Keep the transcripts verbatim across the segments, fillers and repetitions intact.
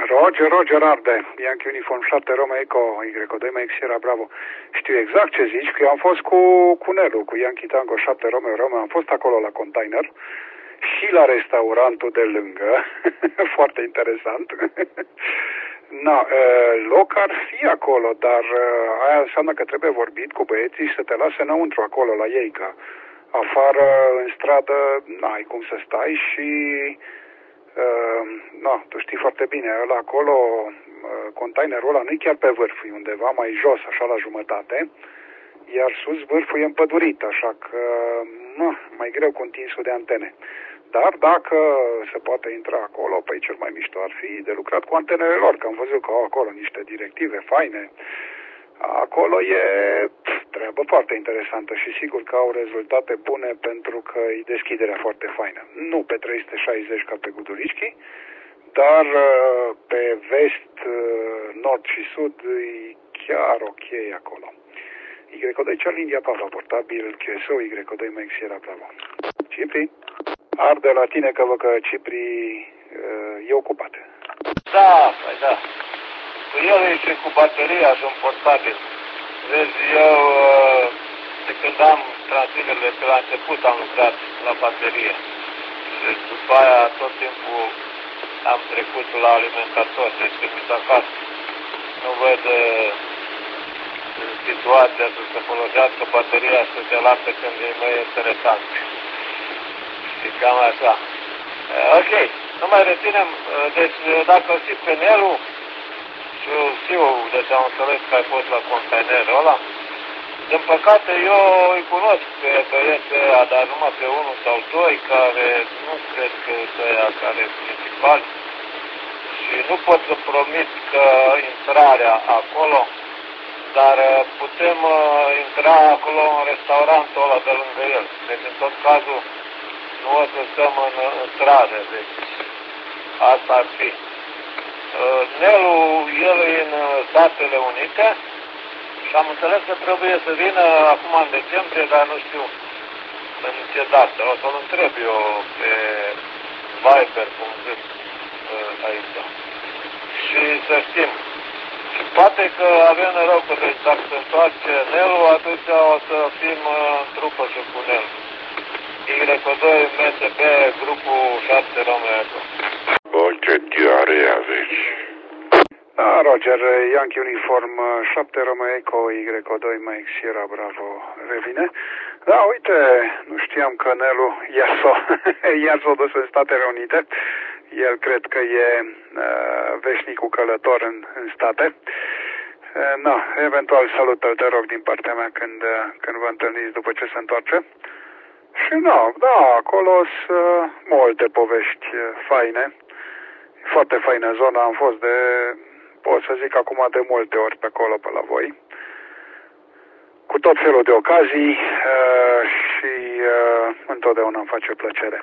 Roger, Roger Arde, Yankee Uniform șapte Roma Eco, Y doi Mike Sierra Bravo. Știu exact ce zici, că eu am fost cu, cu Nelu, cu Yankee Tango șapte Romeo Roma, am fost acolo la container și la restaurantul de lângă, foarte interesant. Na, loc ar fi acolo, dar aia înseamnă că trebuie vorbit cu băieții și să te lase înăuntru acolo la ei, că afară, în stradă, n-ai cum să stai și... Uh, no, tu știi foarte bine, ăla acolo, uh, containerul ăla nu-i chiar pe vârf, e undeva mai jos, așa la jumătate, iar sus vârful e împădurit, așa că uh, mai greu cu întinsul de antene. Dar dacă se poate intra acolo, păi cel mai mișto ar fi de lucrat cu antenele lor, că am văzut că au acolo niște directive faine. Acolo e treabă foarte interesantă și sigur că au rezultate bune pentru că e deschiderea foarte faină. Nu pe trei sute șaizeci ca pe Gudulișchi, dar pe vest, nord și sud e chiar ok acolo. Y doi Charlie India Papa, portabil Q S O, Y doi Mike Sierra Bravo. Cipri, arde la tine că văd că Cipri e ocupat. Da, păi da. Cu el e și cu bateria sunt portabil. Vezi, eu de când am transmitere de la început am lucrat la baterie. Și după aia tot timpul am trecut la alimentator, deci trimis acasă. Nu văd uh, situația să se folosească bateria să se lasă când e mai interesant. Și cam așa. Uh, ok, nu mai reținem. Uh, deci dacă îl știi pe Nelu, și știu, deci am înțeles că ai fost la containerul ăla. Din păcate, eu îi cunosc pe băieții ăia, dar numai pe unul sau doi, care nu cred că sunt ăia care sunt principali. Și nu pot să promit că intrarea acolo, dar putem intra acolo în restaurantul ăla de lângă el. Deci, în tot cazul, nu o să stăm în, în stradă, deci asta ar fi. Nelu, el e în Statele Unite și am înțeles că trebuie să vină acum în decembrie, dar nu știu în ce dată. O să-l întreb eu pe Viber, cum zic aici. Și să știm. Și poate că avem noroc că deci dacă se întoarce Nelu, atunci o să fim în trupă și cu Nelu. Y doi M S B, grupul șapte Romeo. Bă, ce diare aveți? Da, Roger, Yankee Uniform șapte Romeo Eco, Y doi Mike Sierra Bravo revine. Da, uite, nu știam că Nelu iar s-o, iar s-o dus în Statele Unite. El cred că e uh, veșnicul călător în, în state. Uh, no, eventual salută-l, te rog, din partea mea când, uh, când vă întâlniți după ce se întoarce. Și no, da, acolo sunt uh, multe povești uh, faine. Foarte faină zona, am fost de, pot să zic acum de multe ori pe acolo, pe la voi. Cu tot felul de ocazii uh, și uh, întotdeauna îmi face plăcere.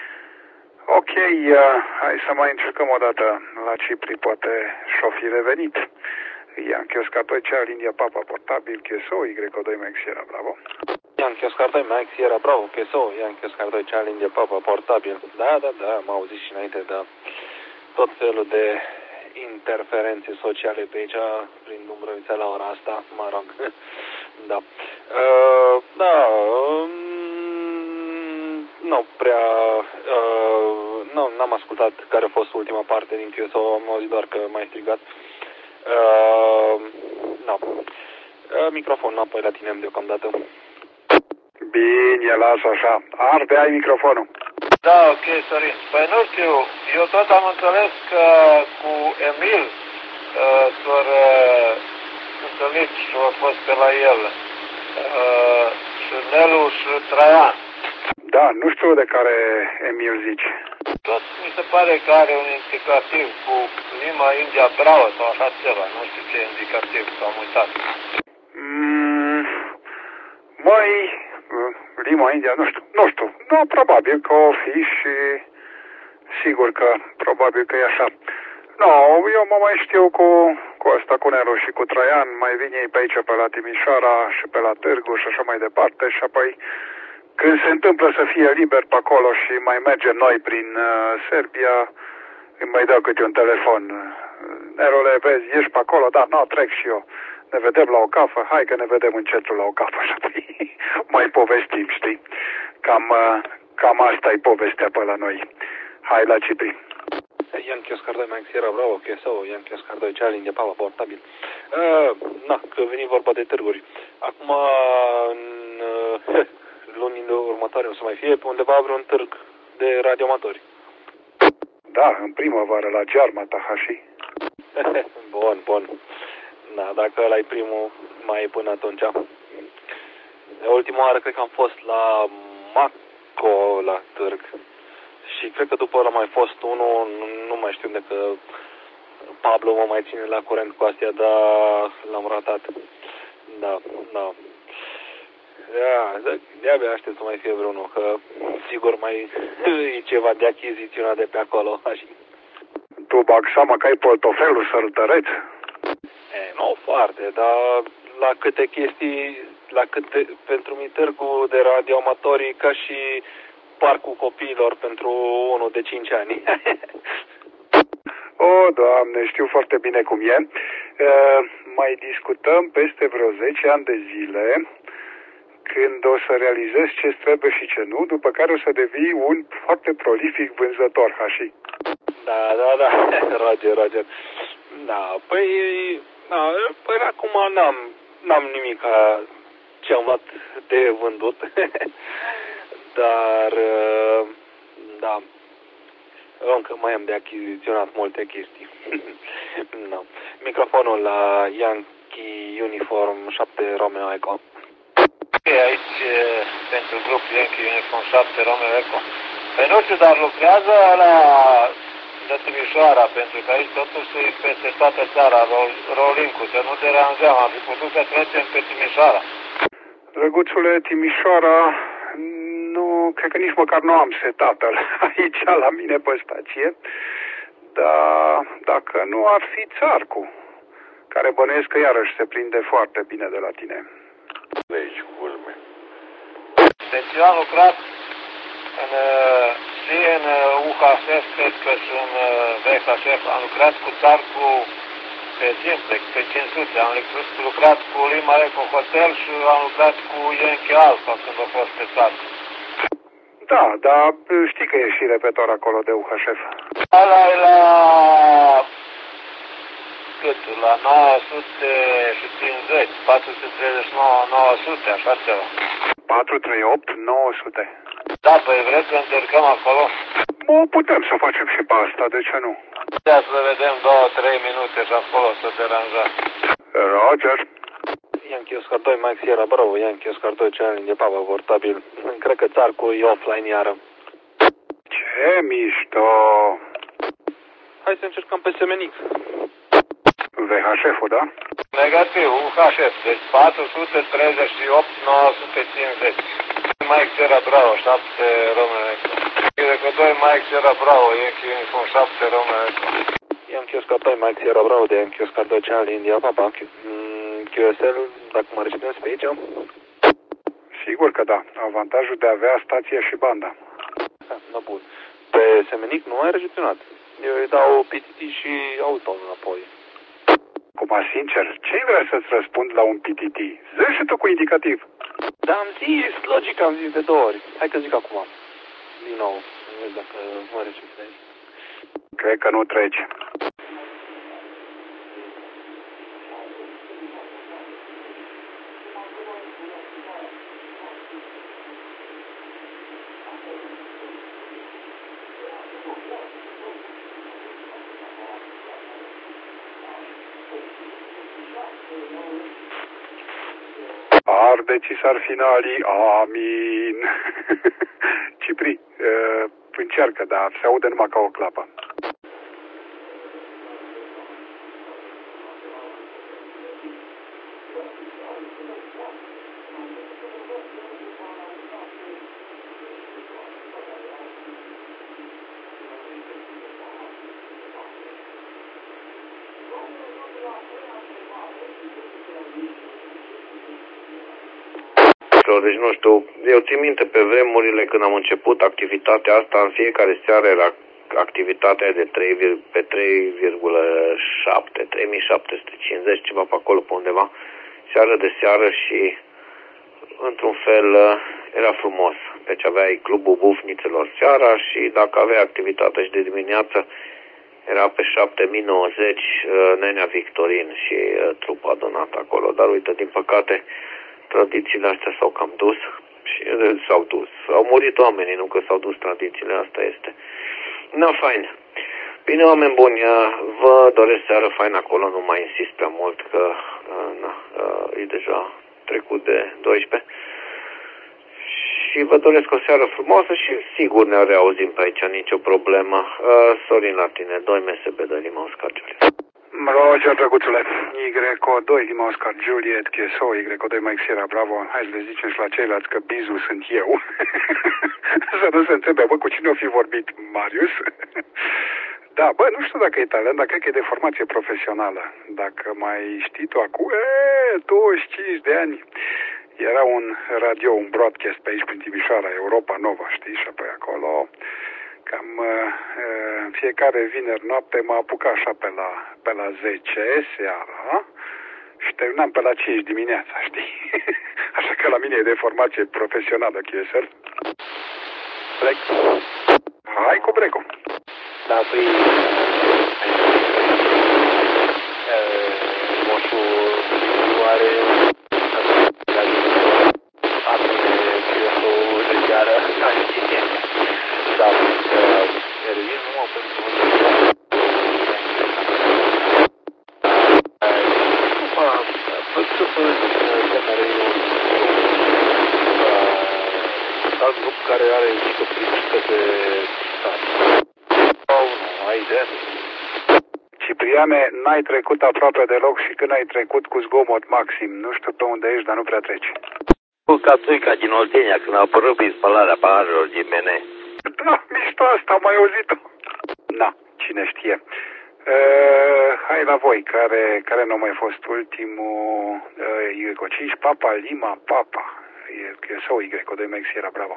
Ok, uh, hai să mai încercăm o dată la Cipri, poate și-o fi revenit. Yankee Oscar doi Charlie India Papa, portabil Q S O, Y doi Mike Sierra Bravo. Yankee Oscar doi Mike Sierra Bravo, Q S O, Yankee Oscar doi Charlie India Papa, portabil. Da, da, da, am auzit și înainte, da. Tot felul de interferențe sociale pe aici, prin Dumbrăvița la ora asta, mă rog. Da. Uh, da, um, nu prea, uh, nu, n-am ascultat care a fost ultima parte din Q S O, am auzit doar că m-ai strigat. Uh, no. uh, microfonul înapoi la tine deocamdată. Bine, lasă așa. Arde, ai microfonul. Da, ok, Sorin. Păi nu știu, eu tot am înțeles că cu Emil uh, s-or uh, întâlnit și a fost pe la el uh, și Nelu și Traian. Da, nu știu de care Emil zici. Tot mi se pare că are un indicativ cu Lima India Bravo sau așa ceva, nu știu ce indicativ, s-am uitat. Mm, mai... Lima India, nu știu, nu știu, da, probabil că o fi și sigur că probabil că e așa. No, eu mă mai știu cu, cu asta, cu Nelu și cu Traian, mai vin ei pe aici, pe la Timișoara și pe la Târgu și așa mai departe și apoi când se întâmplă să fie liber pe acolo și mai mergem noi prin uh, Serbia, îmi mai dau câte un telefon Nerule, vezi, ești pe acolo, dar nu, trec și eu. Ne vedem la o cafă, hai că ne vedem în centru la o cafă și apoi mai povestim, știi? Cam, cam asta e povestea pe la noi. Hai la Cipri. Yankee Oscar doi Mike Sierra Bravo, Q S O, Yankee Oscar doi Charlie India Papa, portabil. Uh, na, că veni vorba de târguri. Acum, în uh, lunile următoare o să mai fie pe undeva vreun târg de radioamatori. Da, în primăvară la Gearma, Tahashi. Bun, bun. Da, dacă ăla e primul, mai e până atunci. Ultima oară cred că am fost la Maco la târg. Și cred că după ăla mai fost unul, nu, nu mai știu de că Pablo mă mai ține la curent cu astea, dar l-am ratat. Da, da. Da, de-abia aștept să mai fie vreunul, că sigur mai e ceva de achiziționat de pe acolo. Așa. Tu bag seama că ai portofelul sărutăreț? E, nu foarte, dar la câte chestii, la câte, pentru mine târgul de radioamatori ca și parcul copiilor pentru unul de cinci ani. O, Doamne, știu foarte bine cum e. Uh, mai discutăm peste vreo zece ani de zile, când o să realizezi ce trebuie și ce nu, după care o să devii un foarte prolific vânzător, Hashi. Da, da, da, Roger, Roger. Da, păi, da, păi acum n-am, n-am nimic ce am luat de vândut, dar, da, încă mai am de achiziționat multe chestii. No. Microfonul la Yankee Uniform șapte Romeo Echo. Aici, pentru grupul Yankee Uniform șapte Romeo Echo. Păi nu știu, dar lucrează la de Timișoara, pentru că aici totuși e peste toată țara, rolling-ul, să nu deranjăm, am fi putut să trecem pe Timișoara. Drăguțule, Timișoara, nu, cred că nici măcar nu am setat-l aici la mine pe stație, dar dacă nu ar fi Țarcu, care bănuiesc că iarăși se prinde foarte bine de la tine. Aici, culme. Deci eu am lucrat în, și în U H F, cred că și în V H F, am lucrat cu Țarcu pe Simplex, pe cinci sute, am lucrat cu Lima Eco Hotel și am lucrat cu Yankee Alpha când a fost pe Țarcu. Da, dar știi că e și repetor acolo de U H F. Ăla e la cât? La nouă sute cincizeci, patru sute treizeci și nouă, nouă sute, așa ceva. patru trei opt nouă sute. Da, păi vreți să încercăm acolo? Mă, putem să facem și pe asta, de ce nu? Da, să vedem două trei minute și acolo să deranjăm. Roger. Yankee Oscar doi Mike Sierra Bravo, Yankee Oscar doi Charlie de Papa, portabil. Cred că Țarcu e offline iară. Ce mișto! Hai să încercăm pe Semenix. V H F-ul, da? Negativ, U H F, deci patru sute treizeci și opt nouă sute cincizeci. Mike Sierra Bravo, șapte Romeo Echo. Yankee doi Mike Sierra Bravo, Yankee Uniform șapte Romeo Echo. Yankee Oscar doi Mike Sierra Bravo de Yankee Oscar doi Charlie India Papa. Q S L, dacă mă receptezi pe aici? Sigur că da. Avantajul de a avea stația și banda. Da, da, bun. Pe Semenic nu ai recepționat. Eu îi dau P T T și auto înapoi. Acum, sincer, ce vrea să-ți răspund la un P T T? Zici și tu cu indicativ. Da, am zis, logic, am zis de două ori. Hai că zic acum. Din nou, nu vezi dacă mă receptezi. Cred că nu trece. Ardeții s-ar finali, amin. Cipri, uh, încearcă, dar se aude numai ca o clapă. Deci nu știu, eu țin minte pe vremurile când am început activitatea asta, în fiecare seară era activitatea de trei, pe trei virgulă mii șapte sute cincizeci, ceva pe acolo, pe undeva, seară de seară și într-un fel era frumos. Deci aveai clubul bufnițelor seara și dacă aveai activitate și de dimineață, era pe șapte mii nouăzeci Nenea Victorin și trupa adunată acolo. Dar uite, din păcate, tradițiile astea s-au cam dus și s-au dus. Au murit oamenii, nu că s-au dus tradițiile, asta este. Na, fain. Bine, oameni buni, vă doresc seară fain acolo, nu mai insist prea mult că na, e deja trecut de doisprezece. Și vă doresc o seară frumoasă și sigur ne reauzim pe aici, nicio problemă. Uh, Sorin la tine, doi M S B, doi Lima Oscar Juliet. Roger, drăguțule. Y doi Lima Oscar Juliet, Q S O, Y doi Mike Sierra Bravo. Hai să le zicem și la ceilalți că Bizu sunt eu. Să nu se întrebe, bă, cu cine o fi vorbit Marius? Da, bă, nu știu dacă e talent, dar cred că e de formație profesională. Dacă mai știi tu acum, e, douăzeci și cinci de ani. Era un radio, un broadcast pe aici, prin Timișoara, Europa Nova, știi? Și apoi acolo, cam în fiecare vineri noapte mă apuca așa pe la, pe la zece seara și terminam pe la cinci dimineața, știi? Așa că la mine e de formație profesională, Q S R. Plec. Hai cu break-ul. Da, păi... Moșul nu are... Da, revin numai pentru alt grup care are mică primică de stat. Sau nu, ai idee? Cipriane, n-ai trecut aproape deloc și când ai trecut cu zgomot maxim. Nu știu pe unde ești, dar nu prea treci. Cu Cațuica din Oltenia, când a apărut prin spălarea paharelor din B N. Da, mișto asta, am mai auzit-o. Na, cine știe. Uh, hai la voi, care, care nu a mai fost ultimul? Uh, Y cinci, Papa, Lima, Papa. Sau Y doi Mike Sierra Bravo.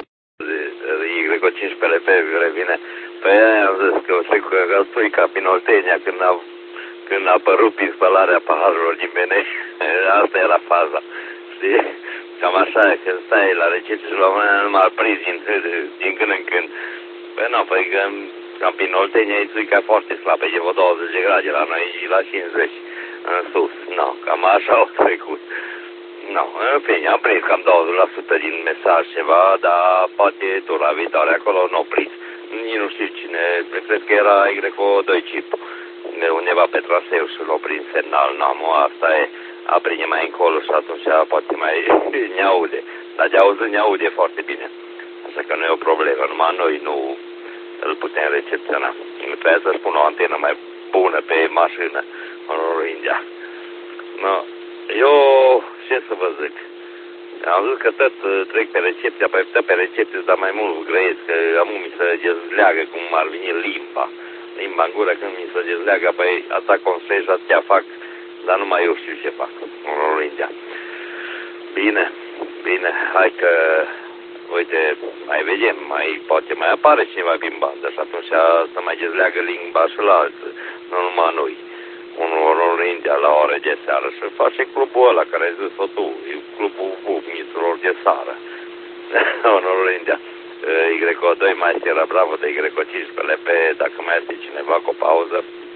Y cinci P L P revine. Pe aia am zis că o să cu Cațuica din Oltenia, când a, când a apărut prin spălarea paharelor din B N. Asta era faza. Știi? Cam așa e, că stai la recepție și la un moment numai prins din, din când în când. Păi nu, păi că cam prin Oltenia e țuica foarte slabă, e vreo douăzeci de grade, la noi e la cincizeci în sus. Nu, cam așa au trecut. Nu, în fine, am prins cam douăzeci la sută din mesaj ceva, dar poate tu la viitoare acolo nu o prins. Nici nu știu cine, cred că era Y doi chip, undeva pe traseu și l-o prins semnal, nu, asta e. Aprinde mai încolo și atunci poate mai ne aude. Dar de auzit ne aude foarte bine. Așa că nu e o problemă, numai noi nu îl putem recepționa. Trebuie să spun o antenă mai bună pe mașină în India. No, eu ce să vă zic? Am zis că tot trec pe recepția, pe, pe recepție, dar mai mult grăiesc, că am mi se dezleagă cum ar veni limba. Limba în gură când mi se dezleagă, păi asta consei și atâtea fac. Dar numai eu știu ce fac în India. Bine, bine, hai că, uite, mai vedem, mai, poate mai apare cineva din bandă și atunci să mai dezleagă limba și la alții, nu numai noi. Unul în India la ore de seară și face clubul ăla care ai zis-o tu, e clubul bufniților de seară. Unul în India. Y doi Mike Sierra Bravo de Y cinci P L P, dacă mai este cineva cu o pauză.